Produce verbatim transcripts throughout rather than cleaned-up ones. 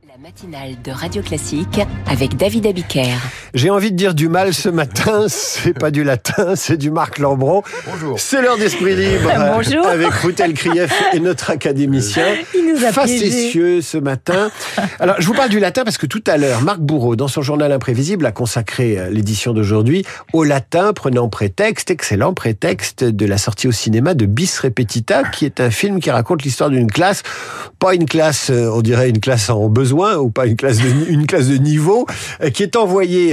La matinale de Radio Classique avec David Abiker. J'ai envie de dire du mal ce matin, c'est pas du latin, c'est du Marc Lambron. Bonjour. C'est l'heure d'Esprit Libre. Bonjour. Avec Ruth Elkrief et notre académicien. Il nous a facétieux ce matin. Alors, je vous parle du latin parce que tout à l'heure, Marc Bourreau, dans son journal Imprévisible, a consacré l'édition d'aujourd'hui au latin, prenant prétexte, excellent prétexte, de la sortie au cinéma de Bis Repetita, qui est un film qui raconte l'histoire d'une classe, pas une classe, on dirait une classe en besoin, ou pas une classe de, une classe de niveau, qui est envoyée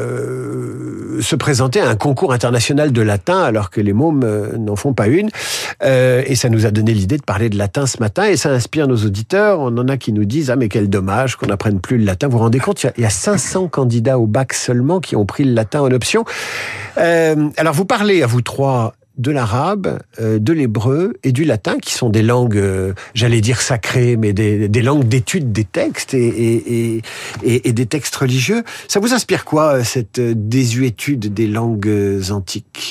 euh, se présenter à un concours international de latin, alors que les mômes euh, n'en font pas une. Euh, et ça nous a donné l'idée de parler de latin ce matin, et ça inspire nos auditeurs. On en a qui nous disent « Ah, mais quel dommage qu'on n'apprenne plus le latin ». Vous vous rendez compte, il y a, il y a cinq cents candidats au bac seulement qui ont pris le latin en option. Euh, alors, vous parlez à vous trois de l'arabe, euh, de l'hébreu et du latin, qui sont des langues, euh, j'allais dire sacrées, mais des, des langues d'étude des textes et, et, et, et, et des textes religieux. Ça vous inspire quoi, cette désuétude des langues antiques ?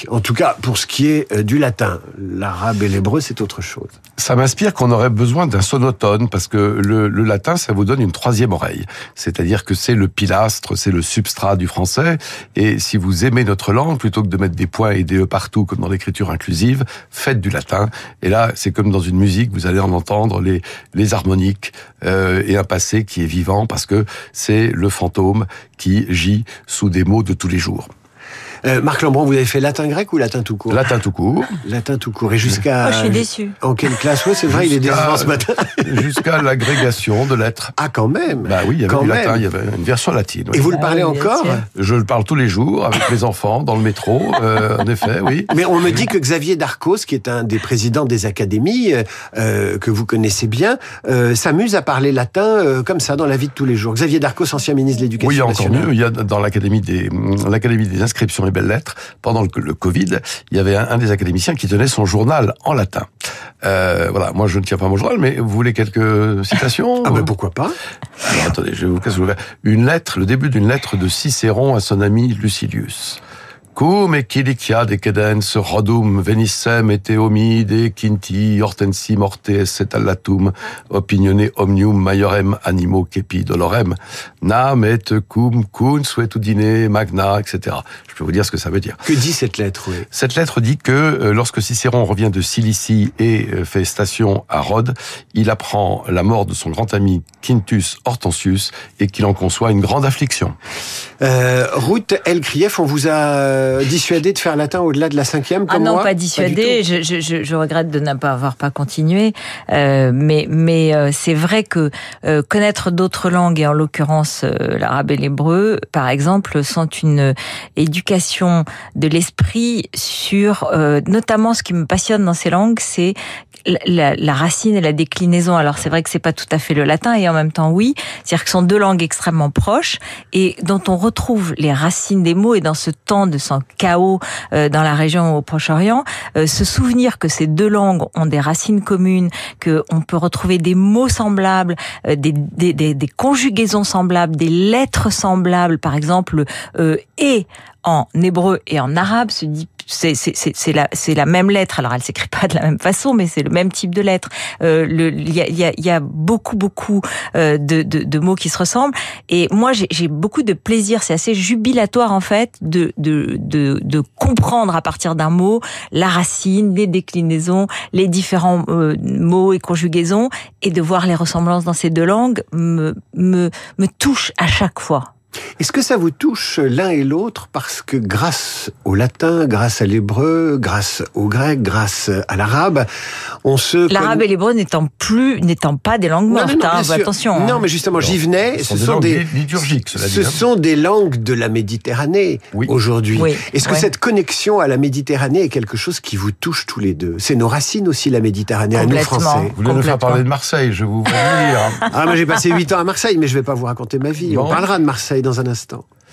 En tout cas, pour ce qui est euh, du latin. L'arabe et l'hébreu, c'est autre chose. Ça m'inspire qu'on aurait besoin d'un sonotone, parce que le, le latin, ça vous donne une troisième oreille. C'est-à-dire que c'est le pilastre, c'est le substrat du français, et si vous aimez notre langue, plutôt que de mettre des points et des e partout, comme dans l'écriture inclusive, faites du latin. Et là, c'est comme dans une musique, vous allez en entendre les, les harmoniques euh, et un passé qui est vivant, parce que c'est le fantôme qui gît sous des mots de tous les jours. Euh, Marc Lambron, vous avez fait latin grec ou latin tout court ? Latin tout court. Latin tout court. Et jusqu'à... Oh, je suis déçu. En quelle classe ? Oui, c'est vrai, il est décevant ce matin. Jusqu'à l'agrégation de lettres. Ah, quand même. Bah oui, il y avait quand du même. latin, il y avait une version latine. Oui. Et vous le parlez Ah oui, encore ? Je le parle tous les jours avec mes enfants, dans le métro, euh, en effet, oui. Mais on me dit que Xavier Darcos, qui est un des présidents des académies, euh, que vous connaissez bien, euh, s'amuse à parler latin euh, comme ça, dans la vie de tous les jours. Xavier Darcos, ancien ministre de l'Éducation Oui, il y a encore nationale. mieux. Il y a dans l'académie des, l'académie des inscriptions et belles-lettres, pendant le, le Covid, il y avait un, un des académiciens qui tenait son journal en latin. Euh, voilà, moi je ne tiens pas mon journal, mais vous voulez quelques citations ? Ah ben pourquoi pas ? Alors, attendez, je vais vous casser une lettre, le début d'une lettre de Cicéron à son ami Lucilius. Cum equilicia decedens rodum venissem et homide quinti hortensi morte et allatum opinione omnium maiorem animo cepi dolorem nam et cum cun suetudine magna, et cetera. Je peux vous dire ce que ça veut dire. Que dit cette lettre, oui ? Cette lettre dit que euh, lorsque Cicéron revient de Cilicie et euh, fait station à Rhodes, il apprend la mort de son grand ami Quintus Hortensius et qu'il en conçoit une grande affliction. Euh, Ruth Elkrief, on vous a dissuadé de faire latin au-delà de la cinquième, comme Ah non, moi ? pas dissuadé. Je, je, je, je regrette de ne pas avoir pas continué. Euh, mais mais euh, c'est vrai que euh, connaître d'autres langues, et en l'occurrence euh, l'arabe et l'hébreu, par exemple, sont une éducation de l'esprit sur, euh, notamment ce qui me passionne dans ces langues, c'est la, la racine et la déclinaison. Alors c'est vrai que c'est pas tout à fait le latin, et en même temps oui. C'est-à-dire que ce sont deux langues extrêmement proches et dont on retrouve les racines des mots, et dans ce temps de sans chaos euh, dans la région au Proche-Orient, euh, se souvenir que ces deux langues ont des racines communes, que on peut retrouver des mots semblables, euh, des, des, des, des conjugaisons semblables, des lettres semblables, par exemple euh, et en hébreu et en arabe se dit c'est c'est c'est c'est la c'est la même lettre. Alors elle s'écrit pas de la même façon, mais c'est le même type de lettre. Euh, le il y a il y a il y a beaucoup beaucoup euh, de, de de mots qui se ressemblent. Et moi j'ai j'ai beaucoup de plaisir. C'est assez jubilatoire en fait de de de de comprendre à partir d'un mot la racine, les déclinaisons, les différents euh, mots et conjugaisons, et de voir les ressemblances dans ces deux langues me me me touche à chaque fois. Est-ce que ça vous touche l'un et l'autre parce que grâce au latin, grâce à l'hébreu, grâce au grec, grâce à l'arabe, on se... L'arabe connaît... et l'hébreu n'étant plus, n'étant pas des langues mortes, non, non, non, hein, bien sûr. attention. Non, hein. mais justement, j'y venais. Ce Ce sont, sont des, des langues liturgiques, cela dit. Ce sont des langues de la Méditerranée, oui. aujourd'hui. Oui. Est-ce que ouais. cette connexion à la Méditerranée est quelque chose qui vous touche tous les deux ? C'est nos racines aussi, la Méditerranée, à nous Français. Vous voulez nous faire parler de Marseille, je vous veux dire. Ah, moi j'ai passé huit ans à Marseille, mais je vais pas vous raconter ma vie. Bon. On parlera de Marseille dans un instant.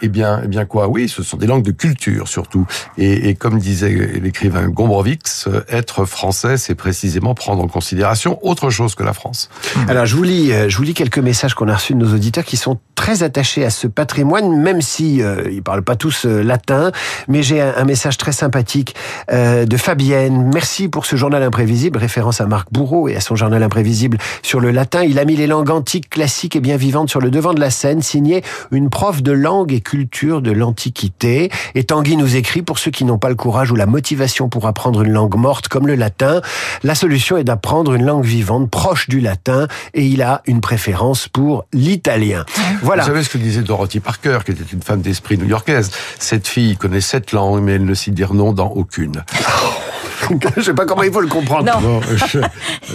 Eh bien, eh bien quoi? Oui, ce sont des langues de culture surtout. Et, et comme disait l'écrivain Gombrowicz, être français, c'est précisément prendre en considération autre chose que la France. Alors, je vous lis, je vous lis quelques messages qu'on a reçus de nos auditeurs qui sont très attachés à ce patrimoine, même si euh, ils parlent pas tous euh, latin. Mais j'ai un, un message très sympathique euh, de Fabienne. Merci pour ce journal imprévisible, référence à Marc Bourreau et à son journal imprévisible sur le latin. Il a mis les langues antiques, classiques et bien vivantes sur le devant de la scène, signé une prof de langue et culture de l'Antiquité. Et Tanguy nous écrit, pour ceux qui n'ont pas le courage ou la motivation pour apprendre une langue morte comme le latin, la solution est d'apprendre une langue vivante, proche du latin, et il a une préférence pour l'italien. Voilà. Vous savez ce que disait Dorothy Parker, qui était une femme d'esprit new-yorkaise. Cette fille connaît sept langues, mais elle ne sait dire non dans aucune. Je ne sais pas comment il faut le comprendre. Non. Bon, je, ça,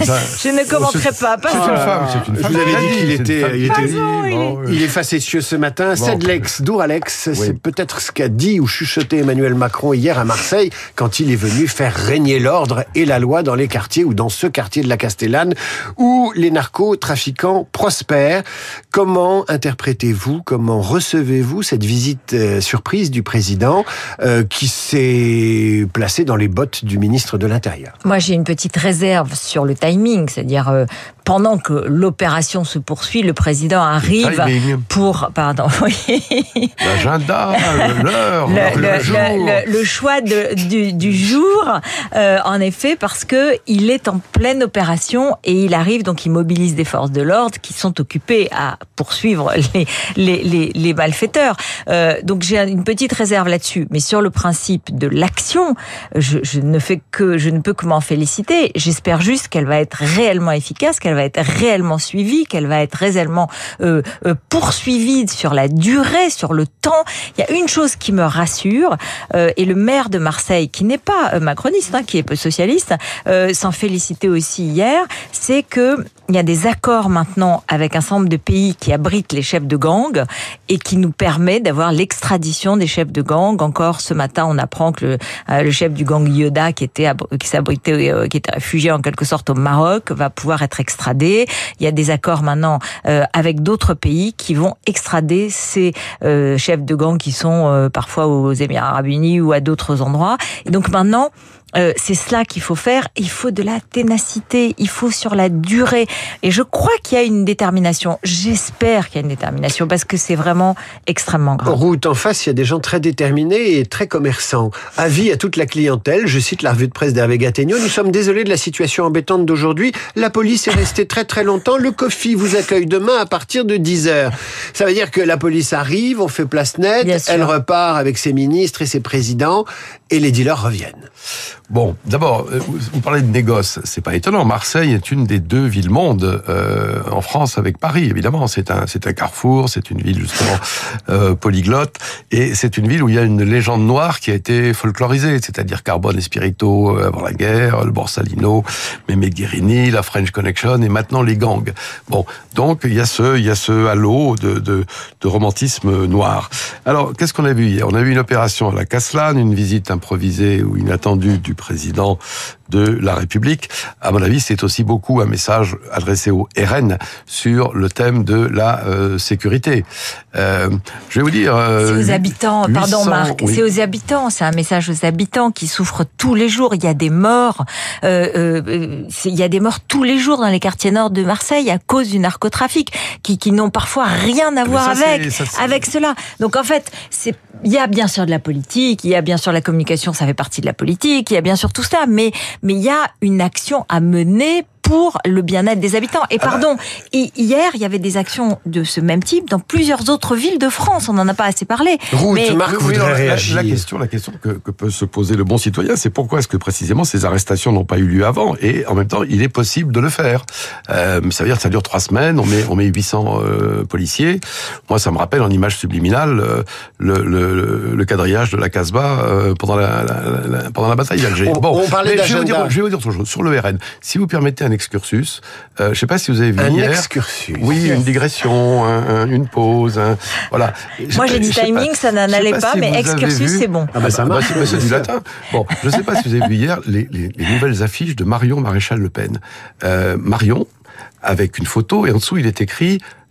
je ne commenterai pas. pas c'est une femme, c'est une Je femme. vous avais dit qu'il C'est une était, femme il était, qui dit, bon, il est facétieux ce matin. Bon. Sedlex, Douralex, Oui. c'est peut-être ce qu'a dit ou chuchoté Emmanuel Macron hier à Marseille quand il est venu faire régner l'ordre et la loi dans les quartiers ou dans ce quartier de la Castellane où les narcotrafiquants prospèrent. Comment interprétez-vous, comment recevez-vous cette visite euh, surprise du président euh, qui s'est placé dans les bottes du ministre de l'Intérieur? Moi, j'ai une petite réserve sur le timing, c'est-à-dire euh, pendant que l'opération se poursuit, le président arrive timing. pour, pardon, oui, L'agenda, l'heure, le, le, le, jour. le, le, le choix de, du, du jour, euh, en effet, parce que il est en pleine opération et il arrive, donc il mobilise des forces de l'ordre qui sont occupées à poursuivre les, les, les, les malfaiteurs. Euh, donc j'ai une petite réserve là-dessus, mais sur le principe de l'action, je, je ne fais que, je ne peux que m'en féliciter. J'espère juste qu'elle va être réellement efficace, qu'elle va être réellement suivie, qu'elle va être réellement euh, euh, poursuivie sur la durée, sur le temps. Il y a une chose qui me rassure, euh, et le maire de Marseille, qui n'est pas euh, macroniste, hein, qui est peu socialiste, euh, s'en félicitait aussi hier, c'est que il y a des accords maintenant avec un certain nombre de pays qui abritent les chefs de gang et qui nous permet d'avoir l'extradition des chefs de gang. Encore ce matin, on apprend que le, euh, le chef du gang Yoda, qui était qui s'abritait, euh, qui était réfugié en quelque sorte au Maroc, va pouvoir être extradé. Il y a des accords maintenant euh, avec d'autres pays qui vont extrader ces euh, chefs de gang qui sont euh, parfois aux Émirats Arabes Unis ou à d'autres endroits. Et donc maintenant, Euh, c'est cela qu'il faut faire. Il faut de la ténacité, il faut sur la durée. Et je crois qu'il y a une détermination. J'espère qu'il y a une détermination parce que c'est vraiment extrêmement grave. Route en face, il y a des gens très déterminés et très commerçants. Avis à toute la clientèle, je cite la revue de presse d'Hervé Gattegno, nous sommes désolés de la situation embêtante d'aujourd'hui. La police est restée très très longtemps. Le Coffee vous accueille demain à partir de dix heures. Ça veut dire que la police arrive, on fait place nette, elle repart avec ses ministres et ses présidents et les dealers reviennent. Bon, d'abord, vous parlez de négoce, c'est pas étonnant. Marseille est une des deux villes-mondes euh, en France avec Paris, évidemment. C'est un, c'est un carrefour, c'est une ville justement euh, polyglotte, et c'est une ville où il y a une légende noire qui a été folklorisée, c'est-à-dire Carbone et Spirito avant la guerre, le Borsalino, Mémé Guérini, la French Connection, et maintenant les gangs. Bon, donc il y a ce, il y a ce halo de, de, de romantisme noir. Alors, qu'est-ce qu'on a vu hier? On a vu une opération à la Castellane, une visite improvisée ou inattendue du président de la République. À mon avis, c'est aussi beaucoup un message adressé au R N sur le thème de la euh, sécurité. Euh, je vais vous dire... Euh, c'est aux habitants, huit cents, pardon Marc, oui. c'est aux habitants, c'est un message aux habitants qui souffrent tous les jours. Il y a des morts, euh, euh, il y a des morts tous les jours dans les quartiers nord de Marseille à cause du narcotrafic, qui, qui n'ont parfois rien à voir ça, avec, c'est, ça, avec cela. Donc en fait, c'est il y a bien sûr de la politique, il y a bien sûr la communication, ça fait partie de la politique, il y a bien sûr tout ça, mais mais il y a une action à mener pour le bien-être des habitants. Et pardon, et hier, il y avait des actions de ce même type dans plusieurs autres villes de France. On n'en a pas assez parlé. Route, mais... Marc Oui, voudrait non, la, réagir. la question, la question que, que peut se poser le bon citoyen, c'est pourquoi est-ce que précisément ces arrestations n'ont pas eu lieu avant, et en même temps, il est possible de le faire. Euh, ça veut dire que ça dure trois semaines, on met, on met huit cents euh, policiers. Moi, ça me rappelle en image subliminale euh, le, le, le quadrillage de la Casbah euh, pendant la, la, la, pendant la bataille d'Alger. On, bon, on parlait mais je vais, vous d'agenda. dire, je vais vous dire autre chose sur le R N. Si vous permettez un excursus, euh, je sais pas si vous avez vu Un hier. excursus. Oui, une digression, un, un, une pause, un, voilà. Moi, j'ai dit timing, ça n'allait pas, si mais vous avez excursus, vu- c'est bon. Ah bah ça Ah bah, marche. c'est, bah, c'est du latin. Bon, je ne sais pas si vous avez vu hier les, les, les nouvelles affiches de Marion Maréchal Le Pen. Euh, Marion, avec une photo, et en dessous il est écrit «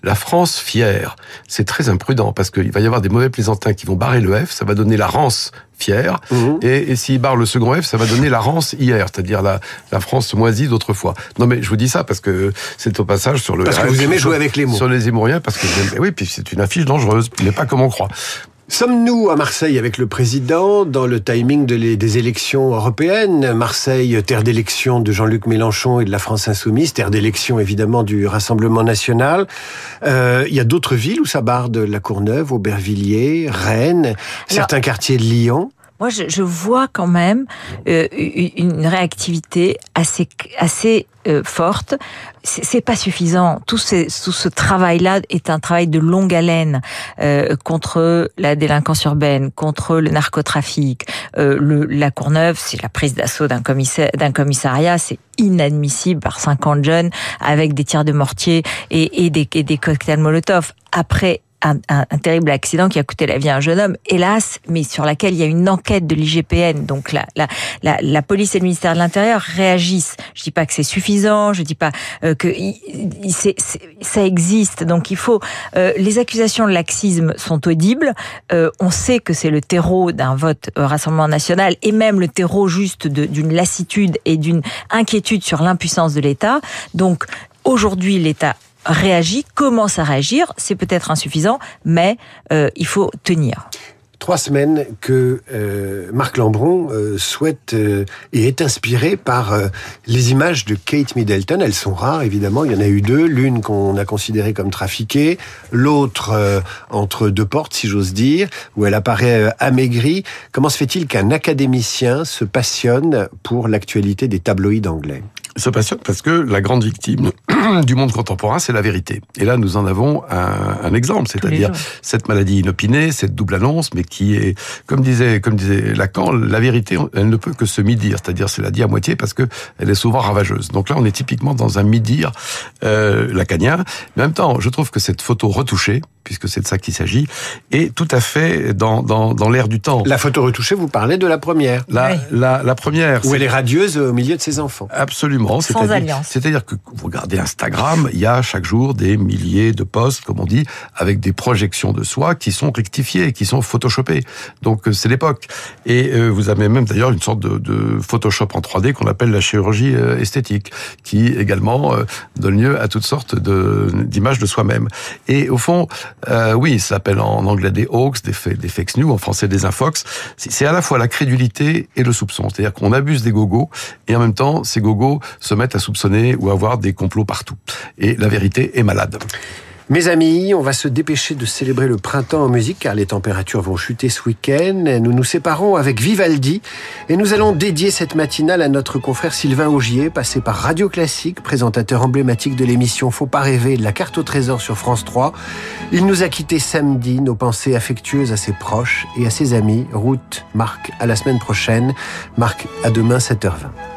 La France fière, c'est très imprudent parce qu'il va y avoir des mauvais plaisantins qui vont barrer le F, ça va donner la rance fière, mmh. et, et s'ils barrent le second F, ça va donner la rance hier, c'est-à-dire la, la France moisie d'autrefois. Non mais je vous dis ça parce que c'est au passage sur le... Parce que vous aimez jouer avec les mots. Sur les Émouriens, parce que oui, puis c'est une affiche dangereuse, il n'est pas comme on croit. Sommes-nous à Marseille avec le président dans le timing de les, des élections européennes? Marseille, terre d'élection de Jean-Luc Mélenchon et de la France Insoumise, terre d'élection évidemment du Rassemblement National. Euh, il y a d'autres villes où ça barde, La Courneuve, Aubervilliers, Rennes, Alors, certains quartiers de Lyon. Moi, je, je vois quand même euh, une réactivité assez assez euh, forte. C'est, c'est pas suffisant. Tout, ces, tout ce travail-là est un travail de longue haleine euh, contre la délinquance urbaine, contre le narcotrafic. Euh, le, la Courneuve, c'est la prise d'assaut d'un, commissaire, d'un commissariat. C'est inadmissible par cinquante jeunes avec des tirs de mortier et, et, des, et des cocktails Molotov. Après Un, un, un terrible accident qui a coûté la vie à un jeune homme, hélas, mais sur laquelle il y a une enquête de l'I G P N. Donc la, la, la, la police et le ministère de l'Intérieur réagissent. Je dis pas que c'est suffisant, je dis pas euh, que il, il, c'est, c'est, ça existe. Donc il faut. Euh, les accusations de laxisme sont audibles. Euh, on sait que c'est le terreau d'un vote euh, Rassemblement National et même le terreau juste de, d'une lassitude et d'une inquiétude sur l'impuissance de l'État. Donc aujourd'hui, l'État réagit, commence à réagir, c'est peut-être insuffisant, mais euh, il faut tenir. Trois semaines que euh, Marc Lambron euh, souhaite euh, et est inspiré par euh, les images de Kate Middleton. Elles sont rares, évidemment. Il y en a eu deux. L'une qu'on a considérée comme trafiquée, l'autre euh, entre deux portes, si j'ose dire, où elle apparaît euh, amaigrie. Comment se fait-il qu'un académicien se passionne pour l'actualité des tabloïds anglais ? Se passionne parce que la grande victime du monde contemporain, c'est la vérité. Et là, nous en avons un, un exemple, c'est-à-dire cette maladie inopinée, cette double annonce, mais qui est, comme disait, comme disait Lacan, la vérité, elle ne peut que se mi-dire, c'est-à-dire c'est la dit à moitié parce que elle est souvent ravageuse. Donc là, on est typiquement dans un mi-dire euh, lacanien. Mais en même temps, je trouve que cette photo retouchée, puisque c'est de ça qu'il s'agit, est tout à fait dans, dans, dans l'air du temps. La photo retouchée, vous parlez de la première. La, oui. la, la première. Où elle est radieuse au milieu de ses enfants. Absolument. Sans c'est-à-dire, alliance. C'est-à-dire que vous regardez Instagram, il y a chaque jour des milliers de posts, comme on dit, avec des projections de soi qui sont rectifiées, qui sont photoshopées. Donc c'est l'époque. Et euh, vous avez même d'ailleurs une sorte de, de Photoshop en trois D qu'on appelle la chirurgie euh, esthétique, qui également euh, donne lieu à toutes sortes de, d'images de soi-même. Et au fond, Euh, oui, ça s'appelle en anglais des hoax, des, fa- des fake news, en français des infox. C'est, c'est à la fois la crédulité et le soupçon. C'est-à-dire qu'on abuse des gogos et en même temps, ces gogos se mettent à soupçonner ou à avoir des complots partout. Et la vérité est malade. Mes amis, on va se dépêcher de célébrer le printemps en musique car les températures vont chuter ce week-end. Nous nous séparons avec Vivaldi et nous allons dédier cette matinale à notre confrère Sylvain Augier, passé par Radio Classique, présentateur emblématique de l'émission Faut pas rêver, de la carte au trésor sur France trois. Il nous a quittés samedi, nos pensées affectueuses à ses proches et à ses amis. Route, Marc, à la semaine prochaine. Marc, à demain, sept heures vingt.